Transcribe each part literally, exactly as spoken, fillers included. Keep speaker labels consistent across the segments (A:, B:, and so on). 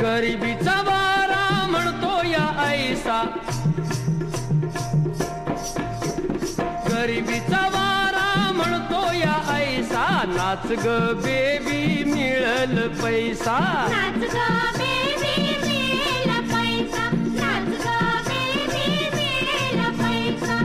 A: गरिबीचा वारा म्हणतो या ऐसा, गरिबीचा वारा म्हणतो या ऐसा, नाच ग बेबी मिळल पैसा,
B: नाच ग बेबी मिळेल पैसा, नाच ग बेबी मिळेल पैसा.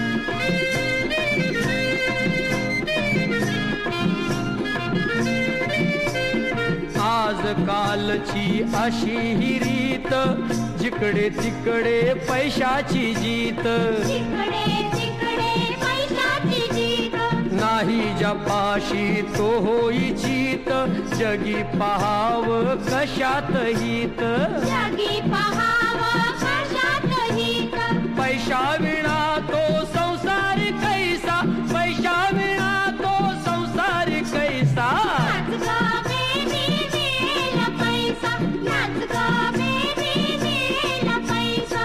A: आज कालची अशी ही रीत, जिकडे तिकडे पैशाची जीत,
B: जिकडे तिकडे पैशाची जीत,
A: नाही ज्या पाशी तो होई चित, जगी पहाव कशात हित,
B: जगी पहावं कशात हित.
A: पैशा विना तो संसार कैसा, पैशा विना तो संसार कैसा.
B: नाच ग बेबी मिळेल पैसा, नाच ग बेबी मिळेल पैसा.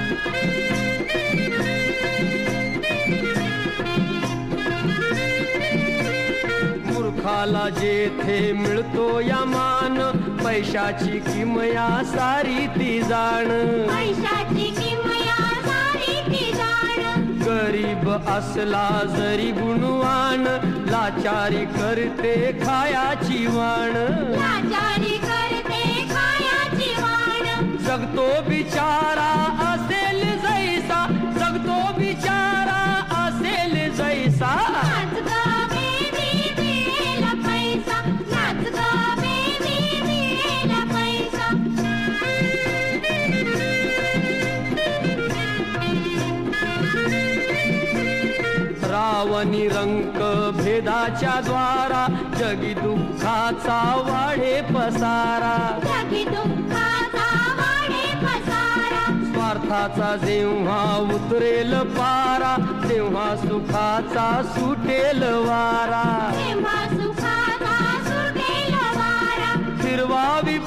A: मूर्खाला जेथे मिळतो या मान, पैशाची किमया सारी ती जाण,
B: पैशाची किमया सारी ती जाण.
A: गरीब असला जरी गुणवान, लाचारी करते खायाची वाण,
B: लाचारी करते खायाची वाण.
A: जगतो बिचारा असेल जैसा, जगतो बिचारा असेल जैसा.
B: नाच ग बेबी मिळेल पैसा, नाच ग बेबी मिळेल पैसा.
A: रावणी रंक भेदाच्या द्वारा, जगी दुःखाचा वाढे पसारा,
B: जगी दुःखाचा वाढे पसारा.
A: स्वार्थाचा जेव्हा उतरेल पारा, तेव्हा सुखाचा सुटेल वारा,
B: तेव्हा सुखाचा सुटेल वारा.
A: फिरवावी